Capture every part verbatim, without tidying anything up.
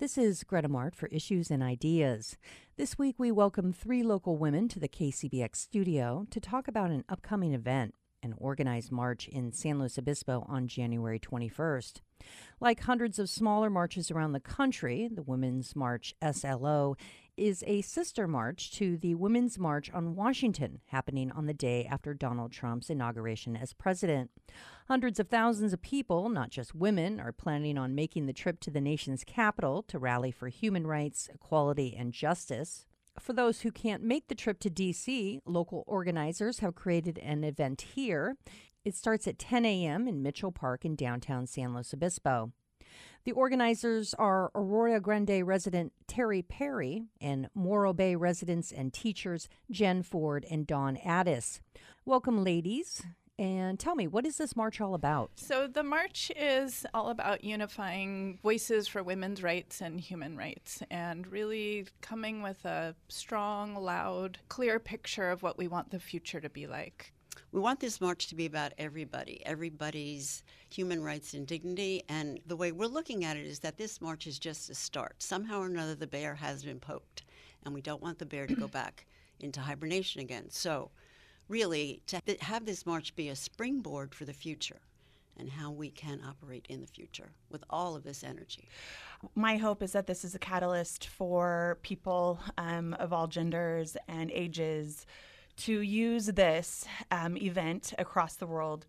This is Greta Mart for Issues and Ideas. This week we welcome three local women to the K C B X studio to talk about an upcoming event, an organized march in San Luis Obispo on January twenty-first. Like hundreds of smaller marches around the country, the Women's March S L O is a sister march to the Women's March on Washington, happening on the day after Donald Trump's inauguration as president. Hundreds of thousands of people, not just women, are planning on making the trip to the nation's capital to rally for human rights, equality, and justice. For those who can't make the trip to D C, local organizers have created an event here. It starts at ten a.m. in Mitchell Park in downtown San Luis Obispo. The organizers are Aurora Grande resident Terry Perry and Morro Bay residents and teachers Jen Ford and Dawn Addis. Welcome, ladies. And tell me, what is this march all about? So the march is all about unifying voices for women's rights and human rights, and really coming with a strong, loud, clear picture of what we want the future to be like. We want this march to be about everybody, everybody's human rights and dignity. And the way we're looking at it is that this march is just a start. Somehow or another, the bear has been poked, and we don't want the bear to go back into hibernation again. So really, to have this march be a springboard for the future and how we can operate in the future with all of this energy. My hope is that this is a catalyst for people um, of all genders and ages to use this um, event across the world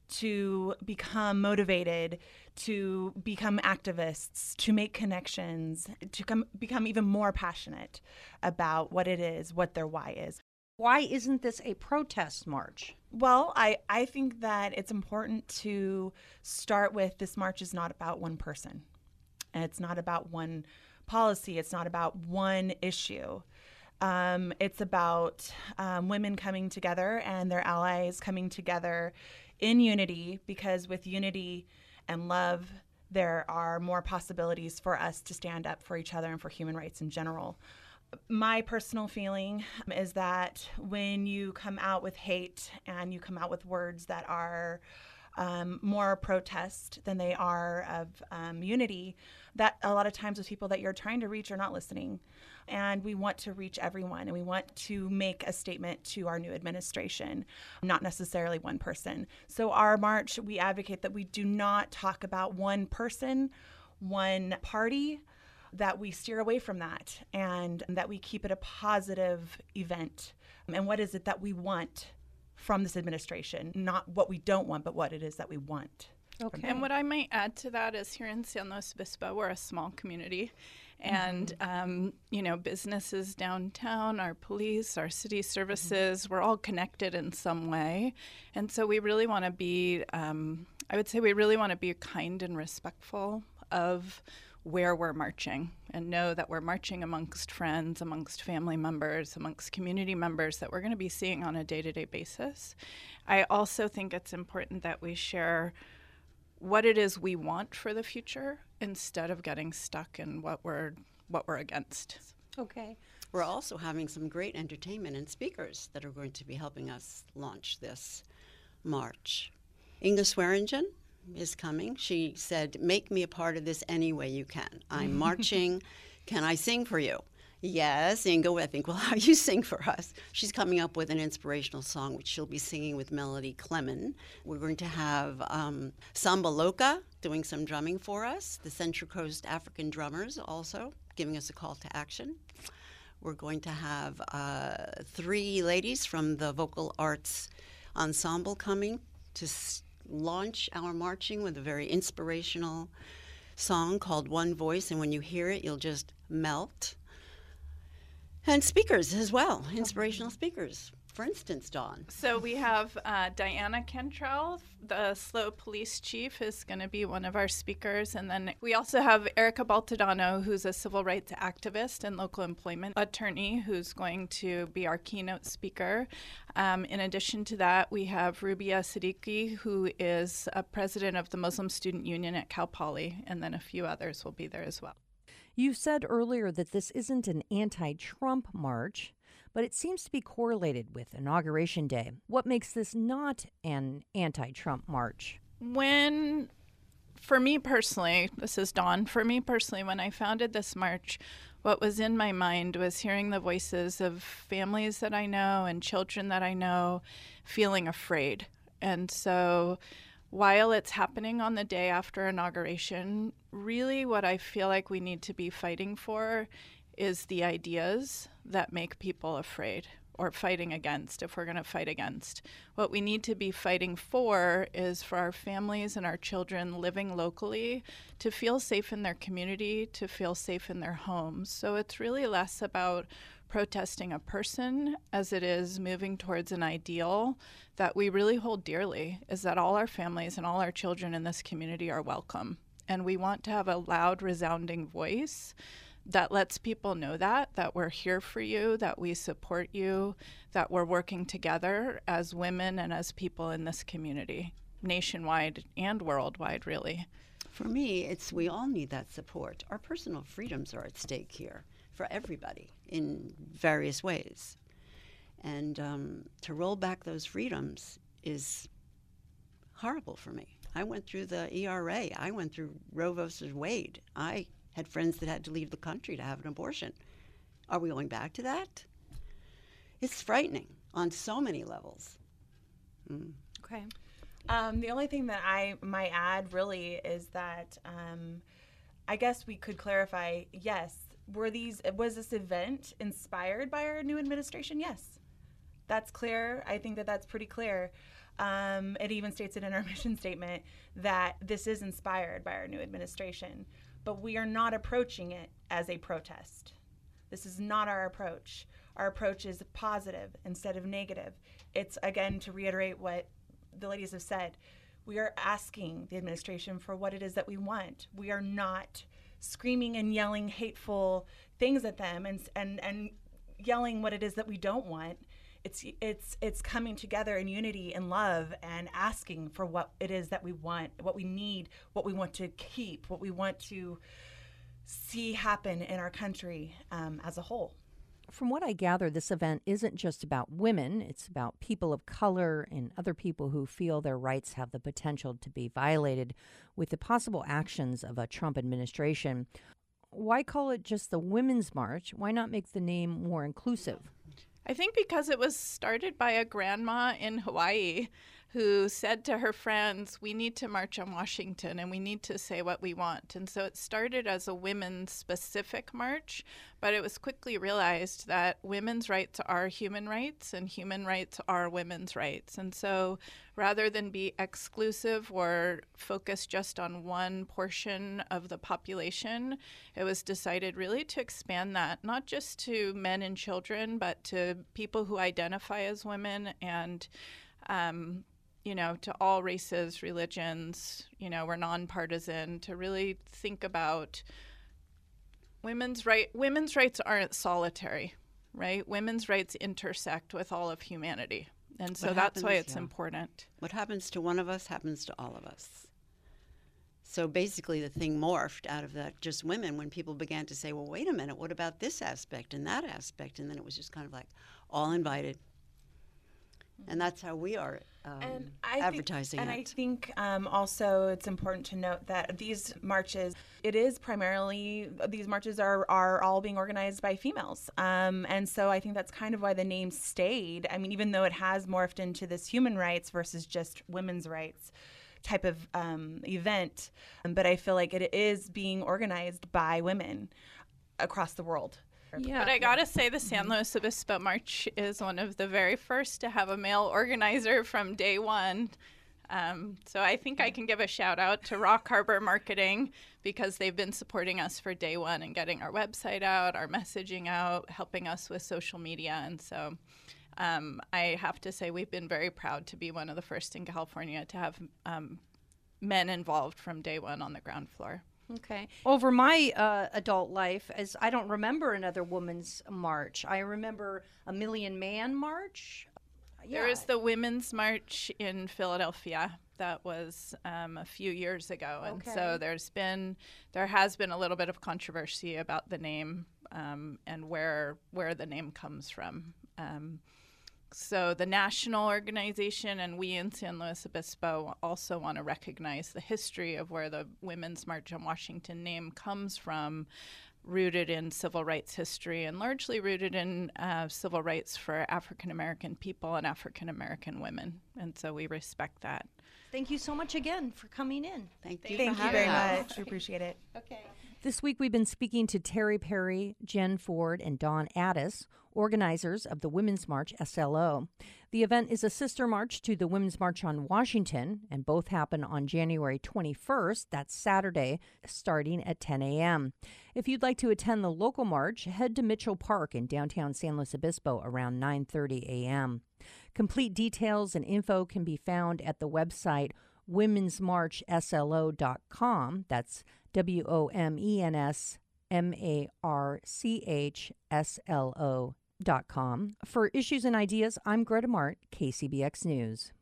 to become motivated, to become activists, to make connections, to come, become even more passionate about what it is, what their why is. Why isn't this a protest march? Well, I, I think that it's important to start with this march is not about one person. And it's not about one policy. It's not about one issue. Um, it's about um, women coming together and their allies coming together in unity, because with unity and love, there are more possibilities for us to stand up for each other and for human rights in general. My personal feeling is that when you come out with hate and you come out with words that are um, more protest than they are of um, unity, that a lot of times with people that you're trying to reach are not listening. And we want to reach everyone, and we want to make a statement to our new administration, not necessarily one person. So our march, we advocate that we do not talk about one person, one party, that we steer away from that, and that we keep it a positive event. And what is it that we want from this administration? Not what we don't want, but what it is that we want. Okay. And what I might add to that is here in San Luis Obispo, we're a small community. And, mm-hmm. um, you know, businesses downtown, our police, our city services, mm-hmm. we're all connected in some way. And so we really want to be, um, I would say we really want to be kind and respectful of where we're marching, and know that we're marching amongst friends, amongst family members, amongst community members that we're going to be seeing on a day-to-day basis. I also think it's important that we share what it is we want for the future instead of getting stuck in what we're what we're against. Okay. We're also having some great entertainment and speakers that are going to be helping us launch this march. Inga Swearingen is coming. She said, make me a part of this any way you can. I'm marching. Can I sing for you? Yes, Inga, I think we'll have you sing for us. She's coming up with an inspirational song, which she'll be singing with Melody Clemon. We're going to have um, Samba Loca doing some drumming for us, the Central Coast African drummers also giving us a call to action. We're going to have uh, three ladies from the Vocal Arts Ensemble coming to s- launch our marching with a very inspirational song called One Voice, and when you hear it, you'll just melt. And speakers as well, inspirational speakers. For instance, Dawn. So we have uh, Diana Cantrell, the SLO police chief, is going to be one of our speakers. And then we also have Erica Baltodano, who's a civil rights activist and local employment attorney, who's going to be our keynote speaker. Um, in addition to that, we have Rubia Siddiqui, who is a president of the Muslim Student Union at Cal Poly, and then a few others will be there as well. You said earlier that this isn't an anti-Trump march, but it seems to be correlated with Inauguration Day. What makes this not an anti-Trump march? When for me personally, this is Dawn, for me personally, when I founded this march, what was in my mind was hearing the voices of families that I know and children that I know feeling afraid. And so while it's happening on the day after inauguration, really what I feel like we need to be fighting for is the ideas that make people afraid, or fighting against, if we're going to fight against. What we need to be fighting for is for our families and our children living locally to feel safe in their community, to feel safe in their homes. So it's really less about protesting a person as it is moving towards an ideal that we really hold dearly, is that all our families and all our children in this community are welcome. And we want to have a loud, resounding voice that lets people know that, that we're here for you, that we support you, that we're working together as women and as people in this community, nationwide and worldwide, really. For me, it's we all need that support. Our personal freedoms are at stake here for everybody in various ways. And um, to roll back those freedoms is horrible for me. I went through the E R A. I went through Roe versus Wade. I had friends that had to leave the country to have an abortion. Are we going back to that? It's frightening on so many levels. Mm. Okay. Um, the only thing that I might add really is that um, I guess we could clarify, yes, were these, was this event inspired by our new administration? Yes. That's clear. I think that that's pretty clear. Um, it even states it in our mission statement that this is inspired by our new administration. But we are not approaching it as a protest. This is not our approach. Our approach is positive instead of negative. It's, again, to reiterate what the ladies have said, we are asking the administration for what it is that we want. We are not screaming and yelling hateful things at them and and, and yelling what it is that we don't want. It's it's it's coming together in unity and love and asking for what it is that we want, what we need, what we want to keep, what we want to see happen in our country um, as a whole. From what I gather, this event isn't just about women. It's about people of color and other people who feel their rights have the potential to be violated with the possible actions of a Trump administration. Why call it just the Women's March? Why not make the name more inclusive? I think because it was started by a grandma in Hawaii who said to her friends, we need to march on Washington and we need to say what we want. And so it started as a women's specific march, but it was quickly realized that women's rights are human rights and human rights are women's rights. And so rather than be exclusive or focus just on one portion of the population, it was decided really to expand that, not just to men and children, but to people who identify as women and um, you know, to all races, religions, you know, we're nonpartisan, to really think about women's right. Women's rights aren't solitary, right? Women's rights intersect with all of humanity. And so What that's happens- why it's yeah. important. What happens to one of us happens to all of us. So basically the thing morphed out of that just women when people began to say, well, wait a minute, what about this aspect and that aspect? And then it was just kind of like all invited. And that's how we are um, And I advertising think, it. And I think um, also it's important to note that these marches, it is primarily, these marches are, are all being organized by females. Um, and so I think that's kind of why the name stayed. I mean, even though it has morphed into this human rights versus just women's rights type of um, event, um, but I feel like it is being organized by women across the world. Yeah. But I gotta say, the San Luis Obispo March is one of the very first to have a male organizer from day one. Um, so I think I can give a shout out to Rock Harbor Marketing because they've been supporting us for day one and getting our website out, our messaging out, helping us with social media. And so um, I have to say we've been very proud to be one of the first in California to have um, men involved from day one on the ground floor. Okay. Over my uh, adult life, as I don't remember another women's march. I remember a Million Man March. There was the Women's March in Philadelphia that was um, a few years ago, and Okay. so there's been there has been a little bit of controversy about the name um, and where where the name comes from. Um, So the national organization and we in San Luis Obispo also want to recognize the history of where the Women's March on Washington name comes from, rooted in civil rights history and largely rooted in uh, civil rights for African American people and African American women. And so we respect that. Thank you so much again for coming in. Thank you. Thank for you very having us. much. We appreciate it. Okay. This week we've been speaking to Terry Perry, Jen Ford, and Dawn Addis, organizers of the Women's March S L O. The event is a sister march to the Women's March on Washington, and both happen on January twenty-first, that's Saturday, starting at ten a.m. If you'd like to attend the local march, head to Mitchell Park in downtown San Luis Obispo around nine thirty a.m. Complete details and info can be found at the website womens march s l o dot com. That's W O M E N S M A R C H S L O dot com. For Issues and Ideas, I'm Greta Mart, K C B X News.